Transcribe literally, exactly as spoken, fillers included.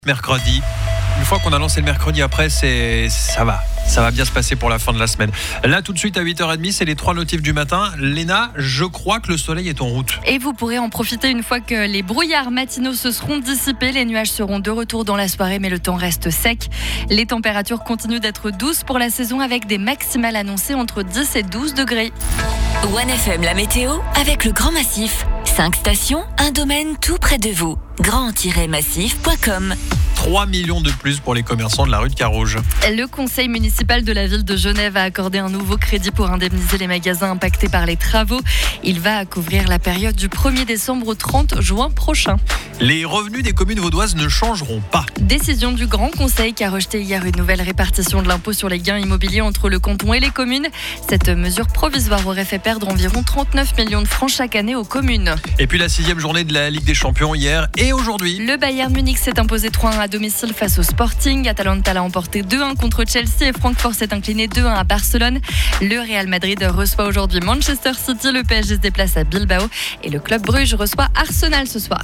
Mercredi. Une fois qu'on a lancé le mercredi, après, c'est ça va. Ça va bien se passer pour la fin de la semaine. Là, tout de suite, à huit heures trente, c'est les trois notifs du matin. Léna, je crois que le soleil est en route. Et vous pourrez en profiter une fois que les brouillards matinaux se seront dissipés. Les nuages seront de retour dans la soirée, mais le temps reste sec. Les températures continuent d'être douces pour la saison avec des maximales annoncées entre dix et douze degrés. One F M, la météo, avec le Grand Massif. cinq stations, un domaine tout près de vous. grand tiret massif point com. trois millions de plus pour les commerçants de la rue de Carouge. Le conseil municipal de la ville de Genève a accordé un nouveau crédit pour indemniser les magasins impactés par les travaux. Il va couvrir la période du premier décembre au trente juin prochain. Les revenus des communes vaudoises ne changeront pas. Décision du Grand Conseil qui a rejeté hier une nouvelle répartition de l'impôt sur les gains immobiliers entre le canton et les communes. Cette mesure provisoire aurait fait perdre environ trente-neuf millions de francs chaque année aux communes. Et puis la sixième journée de la Ligue des Champions hier et aujourd'hui. Le Bayern Munich s'est imposé trois un à domicile face au Sporting. Atalanta l'a emporté deux un contre Chelsea et Francfort s'est incliné deux un à Barcelone. Le Real Madrid reçoit aujourd'hui Manchester City. Le P S G se déplace à Bilbao et le club Bruges reçoit Arsenal ce soir.